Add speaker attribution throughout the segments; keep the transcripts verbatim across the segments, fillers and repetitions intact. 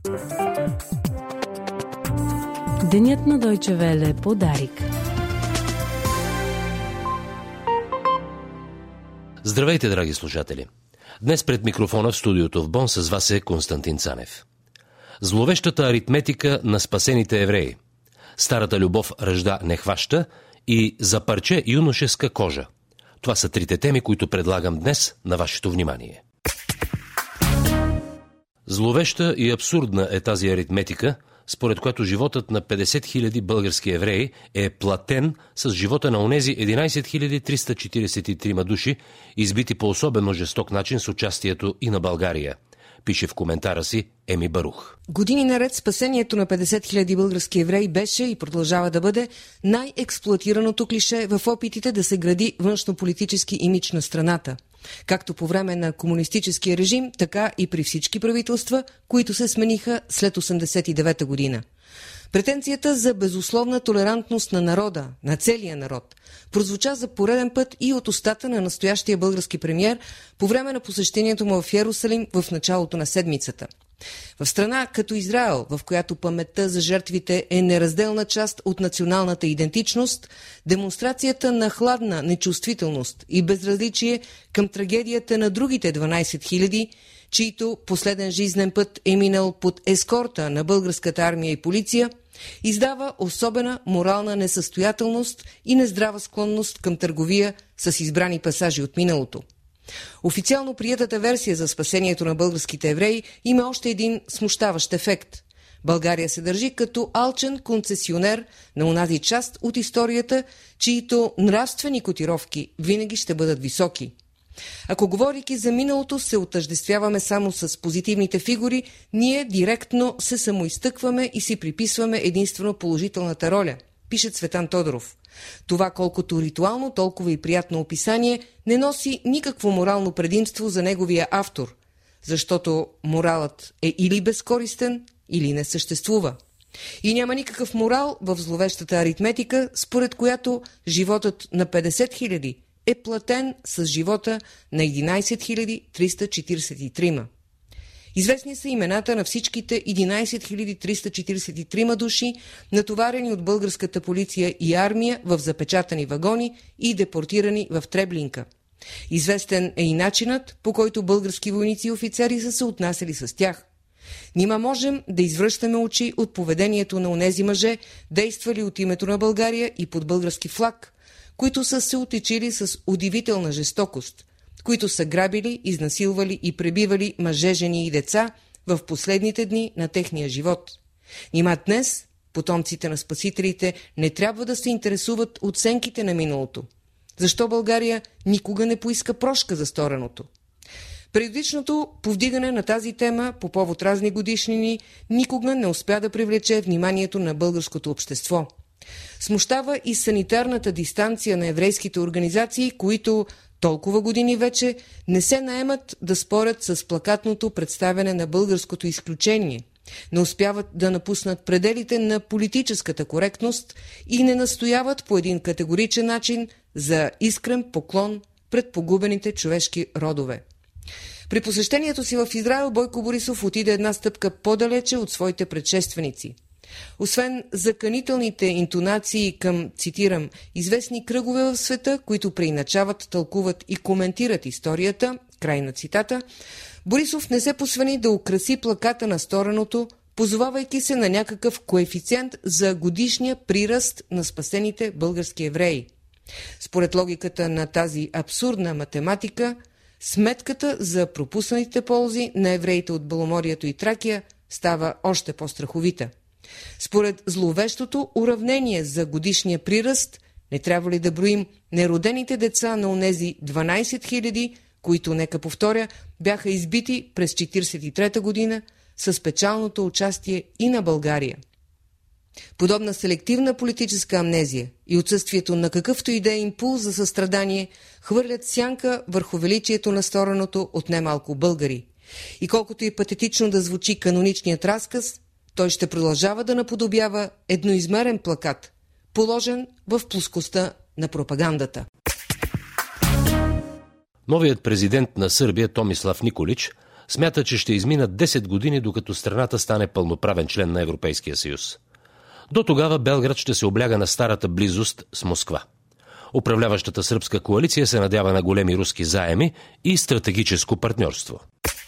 Speaker 1: Денят на Deutsche Welle подарик.
Speaker 2: Здравейте, драги слушатели! Днес пред микрофона в студиото в Бон с вас е Константин Цанев. Зловещата аритметика на спасените евреи. Старата любов ражда нехваща и за парче юношеска кожа. Това са трите теми, които предлагам днес на вашето внимание. Зловеща и абсурдна е тази аритметика, според която животът на петдесет хиляди български евреи е платен с живота на онези единайсет хиляди триста четирийсет и три души, избити по особено жесток начин с участието и на България, пише в коментара си Еми Барух.
Speaker 3: Години наред спасението на петдесет хиляди български евреи беше и продължава да бъде най-експлоатираното клише в опитите да се гради външнополитически имидж на страната. Както по време на комунистическия режим, така и при всички правителства, които се смениха след осемдесет и девета година. Претенцията за безусловна толерантност на народа, на целия народ, прозвуча за пореден път и от устата на настоящия български премиер по време на посещението му в Йерусалим в началото на седмицата. В страна като Израел, в която паметта за жертвите е неразделна част от националната идентичност, демонстрацията на хладна нечувствителност и безразличие към трагедията на другите дванайсет хиляди, чието последен жизнен път е минал под ескорта на българската армия и полиция, издава особена морална несъстоятелност и нездрава склонност към търговия с избрани пасажи от миналото. Официално приетата версия за спасението на българските евреи има още един смущаващ ефект. България се държи като алчен концесионер на онази част от историята, чието нравствени котировки винаги ще бъдат високи. Ако говорейки за миналото се отъждествяваме само с позитивните фигури, ние директно се самоизтъкваме и си приписваме единствено положителната роля, пише Цветан Тодоров. Това колкото ритуално, толкова и приятно описание не носи никакво морално предимство за неговия автор, защото моралът е или безкористен, или не съществува. И няма никакъв морал в зловещата аритметика, според която животът на петдесет хиляди е платен с живота на единайсет хиляди триста четирийсет и три. Известни са имената на всичките единайсет хиляди триста четирийсет и три души, натоварени от българската полиция и армия в запечатани вагони и депортирани в Треблинка. Известен е и начинът, по който български войници и офицери са се отнасяли с тях. Нима можем да извръщаме очи от поведението на онези мъже, действали от името на България и под български флаг, които са се отечили с удивителна жестокост, които са грабили, изнасилвали и пребивали мъже, жени и деца в последните дни на техния живот. Нима днес потомците на спасителите не трябва да се интересуват от сенките на миналото. Защо България никога не поиска прошка за стореното? Периодичното повдигане на тази тема по повод разни годишнини никога не успя да привлече вниманието на българското общество. Смущава и санитарната дистанция на еврейските организации, които толкова години вече не се наемат да спорят с плакатното представяне на българското изключение, не успяват да напуснат пределите на политическата коректност и не настояват по един категоричен начин за искрен поклон пред погубените човешки родове. При посещението си в Израел Бойко Борисов отиде една стъпка по-далече от своите предшественици. Освен заканителните интонации към, цитирам, известни кръгове в света, които преиначават, тълкуват и коментират историята, край на цитата, Борисов не се посвени да украси плаката на стореното, позовавайки се на някакъв коефициент за годишния приръст на спасените български евреи. Според логиката на тази абсурдна математика, сметката за пропуснатите ползи на евреите от Беломорието и Тракия става още по-страховита. Според зловещото уравнение за годишния приръст, не трябва ли да броим неродените деца на онези дванайсет хиляди, които, нека повторя, бяха избити през четирийсет и трета година с печалното участие и на България. Подобна селективна политическа амнезия и отсъствието на какъвто и да е импулс за състрадание хвърлят сянка върху величието на стореното от немалко българи. И колкото и патетично да звучи каноничният разказ, той ще продължава да наподобява едноизмерен плакат, положен в плоскостта на пропагандата.
Speaker 2: Новият президент на Сърбия Томислав Николич смята, че ще изминат десет години, докато страната стане пълноправен член на Европейския съюз. До тогава Белград ще се обляга на старата близост с Москва. Управляващата сръбска коалиция се надява на големи руски заеми и стратегическо партньорство.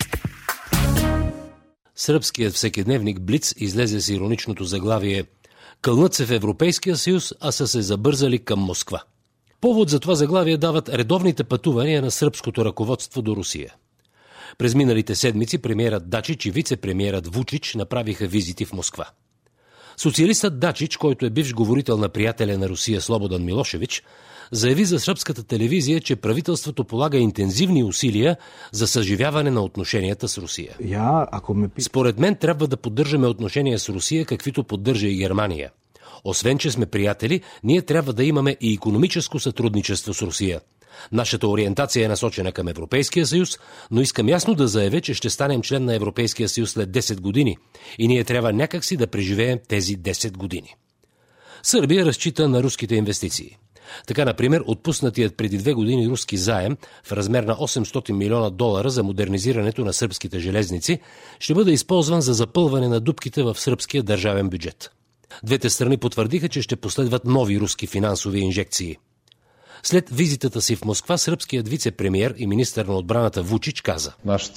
Speaker 2: Сръбският всекидневник Блиц излезе с ироничното заглавие «Кълнат се в Европейския съюз, а са се забързали към Москва». Повод за това заглавие дават редовните пътувания на сръбското ръководство до Русия. През миналите седмици премиерът Дачич и вице-премиерът Вучич направиха визити в Москва. Социалистът Дачич, който е бивш говорител на приятеля на Русия Слободан Милошевич, заяви за сръбската телевизия, че правителството полага интензивни усилия за съживяване на отношенията с Русия.
Speaker 4: Я, ако ме...
Speaker 2: Според мен трябва да поддържаме отношения с Русия, каквито поддържа и Германия. Освен, че сме приятели, ние трябва да имаме и икономическо сътрудничество с Русия. Нашата ориентация е насочена към Европейския съюз, но искам ясно да заявя, че ще станем член на Европейския съюз след десет години и ние трябва някакси да преживеем тези десет години. Сърбия разчита на руските инвестиции. Така, например, отпуснатият преди две години руски заем в размер на осемстотин милиона долара за модернизирането на сръбските железници ще бъде използван за запълване на дупките в сръбския държавен бюджет. Двете страни потвърдиха, че ще последват нови руски финансови инжекции. След визитата си в Москва, сръбският вице-премиер и министър на отбраната Вучич каза: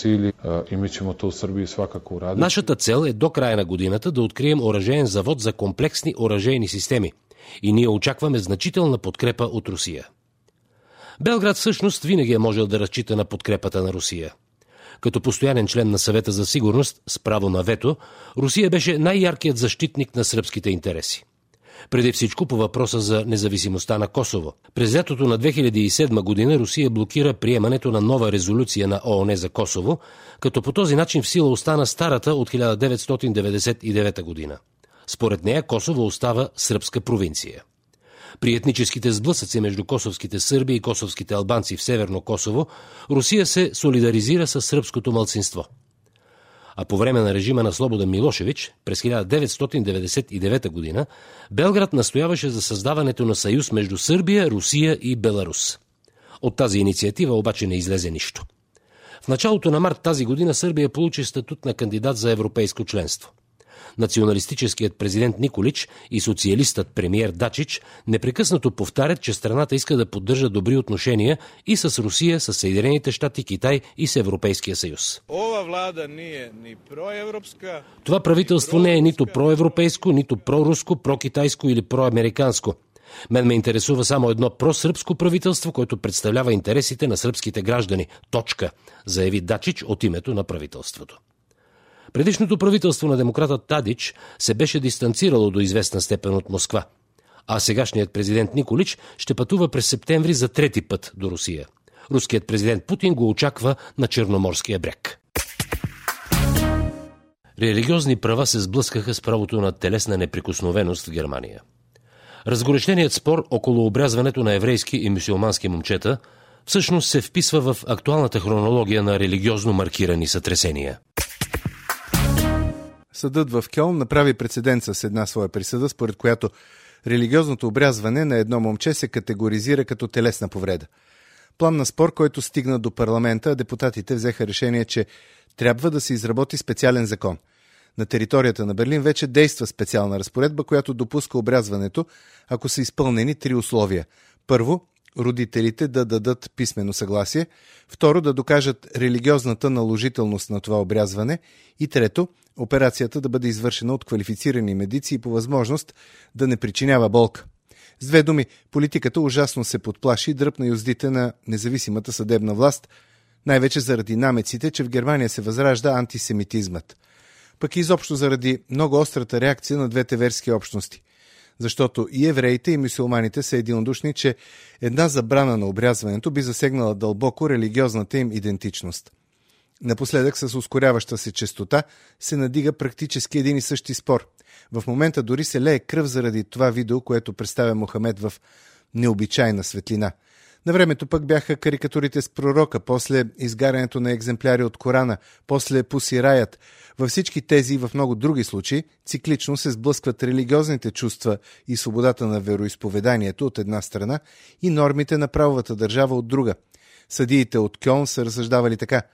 Speaker 2: Нашата цел е до края на годината да открием оръжеен завод за комплексни оръжейни системи и ние очакваме значителна подкрепа от Русия. Белград всъщност винаги е можел да разчита на подкрепата на Русия. Като постоянен член на Съвета за сигурност с право на вето, Русия беше най-яркият защитник на сръбските интереси. Преди всичко по въпроса за независимостта на Косово. През лятото на две хиляди и седма година Русия блокира приемането на нова резолюция на ООН за Косово, като по този начин в сила остана старата от хиляда деветстотин деветдесет и девета година. Според нея Косово остава сръбска провинция. При етническите сблъсъци между косовските сърби и косовските албанци в Северно Косово, Русия се солидаризира с сръбското малцинство. А по време на режима на Слободан Милошевич, през хиляда деветстотин деветдесет и девета година, Белград настояваше за създаването на съюз между Сърбия, Русия и Беларус. От тази инициатива обаче не излезе нищо. В началото на март тази година Сърбия получи статут на кандидат за европейско членство. Националистическият президент Николич и социалистът премиер Дачич непрекъснато повтарят, че страната иска да поддържа добри отношения и с Русия, с Съединените щати, Китай и с Европейския съюз. Това правителство не е нито проевропейско, нито проруско, прокитайско или проамериканско. Мен ме интересува само едно просръбско правителство, което представлява интересите на сръбските граждани. Точка, заяви Дачич от името на правителството. Предишното правителство на демократа Тадич се беше дистанцирало до известна степен от Москва, а сегашният президент Николич ще пътува през септември за трети път до Русия. Руският президент Путин го очаква на Черноморския бряг. Религиозни права се сблъскаха с правото на телесна неприкосновеност в Германия. Разгорещеният спор около обрязването на еврейски и мюсюлмански момчета всъщност се вписва в актуалната хронология на религиозно маркирани сътресения.
Speaker 4: Съдът в Кьолн направи прецедент с една своя присъда, според която религиозното обрязване на едно момче се категоризира като телесна повреда. План на спор, който стигна до парламента, депутатите взеха решение, че трябва да се изработи специален закон. На територията на Берлин вече действа специална разпоредба, която допуска обрязването, ако са изпълнени три условия. Първо, родителите да дадат писмено съгласие. Второ, да докажат религиозната наложителност на това обрязване. И трето, операцията да бъде извършена от квалифицирани медици и по възможност да не причинява болка. С две думи, политиката ужасно се подплаши и дръпна юздите на независимата съдебна власт, най-вече заради намеците, че в Германия се възражда антисемитизмът. Пък и изобщо заради много острата реакция на двете верски общности. Защото и евреите, и мюсюлманите са единодушни, че една забрана на обрязването би засегнала дълбоко религиозната им идентичност. Напоследък с ускоряваща се честота се надига практически един и същи спор. В момента дори се лее кръв заради това видео, което представя Мохамед в необичайна светлина. На времето пък бяха карикатурите с пророка, после изгарянето на екземпляри от Корана, после Пуси раят. Във всички тези и в много други случаи циклично се сблъскват религиозните чувства и свободата на вероизповеданието от една страна и нормите на правовата държава от друга. Съдиите от Кьолн са разсъждавали така: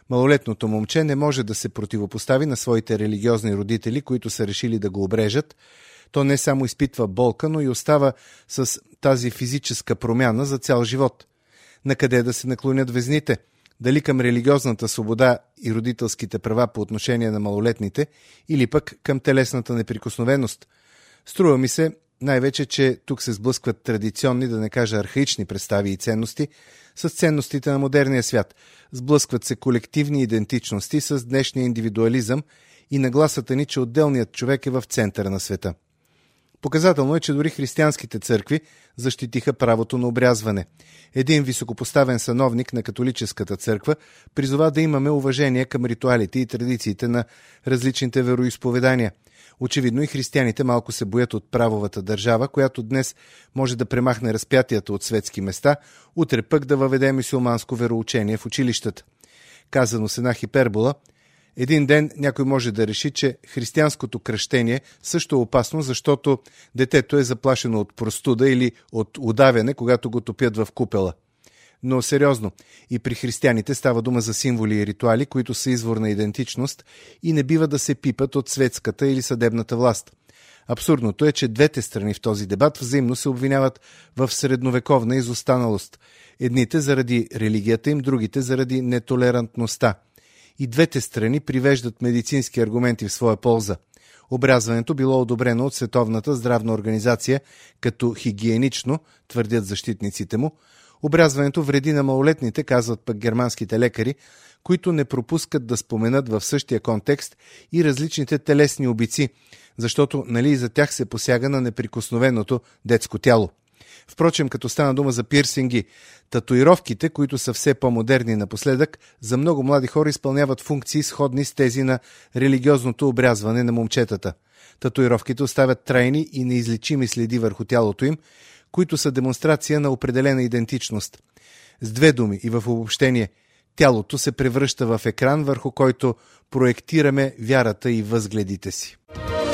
Speaker 4: Малолетното момче не може да се противопостави на своите религиозни родители, които са решили да го обрежат. То не само изпитва болка, но и остава с тази физическа промяна за цял живот. Накъде да се наклонят везните? Дали към религиозната свобода и родителските права по отношение на малолетните, или пък към телесната неприкосновеност? Струва ми се най-вече, че тук се сблъскват традиционни, да не кажа архаични представи и ценности с ценностите на модерния свят. Сблъскват се колективни идентичности с днешния индивидуализъм и нагласата ни, че отделният човек е в центъра на света. Показателно е, че дори християнските църкви защитиха правото на обрязване. Един високопоставен сановник на католическата църква призова да имаме уважение към ритуалите и традициите на различните вероизповедания. Очевидно и християните малко се боят от правовата държава, която днес може да премахне разпятията от светски места, утре пък да въведе мюсюлманско вероучение в училищата. Казано с една хипербола, един ден някой може да реши, че християнското кръщение също е опасно, защото детето е заплашено от простуда или от удавяне, когато го топят в купела. Но сериозно, и при християните става дума за символи и ритуали, които са извор на идентичност и не бива да се пипат от светската или съдебната власт. Абсурдното е, че двете страни в този дебат взаимно се обвиняват в средновековна изостаналост. Едните заради религията им, другите заради нетолерантността. И двете страни привеждат медицински аргументи в своя полза. Обрязването било одобрено от Световната здравна организация като хигиенично, твърдят защитниците му. Обрязването вреди на малолетните, казват пък германските лекари, които не пропускат да споменат в същия контекст и различните телесни обици, защото нали и за тях се посяга на неприкосновеното детско тяло. Впрочем, като стана дума за пирсинги, татуировките, които са все по-модерни напоследък, за много млади хора изпълняват функции сходни с тези на религиозното обрязване на момчетата. Татуировките оставят трайни и неизлечими следи върху тялото им, които са демонстрация на определена идентичност. С две думи и в обобщение, тялото се превръща в екран, върху който проектираме вярата и възгледите си.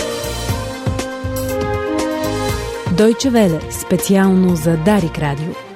Speaker 1: Deutsche Welle, специално за Дарик Радио.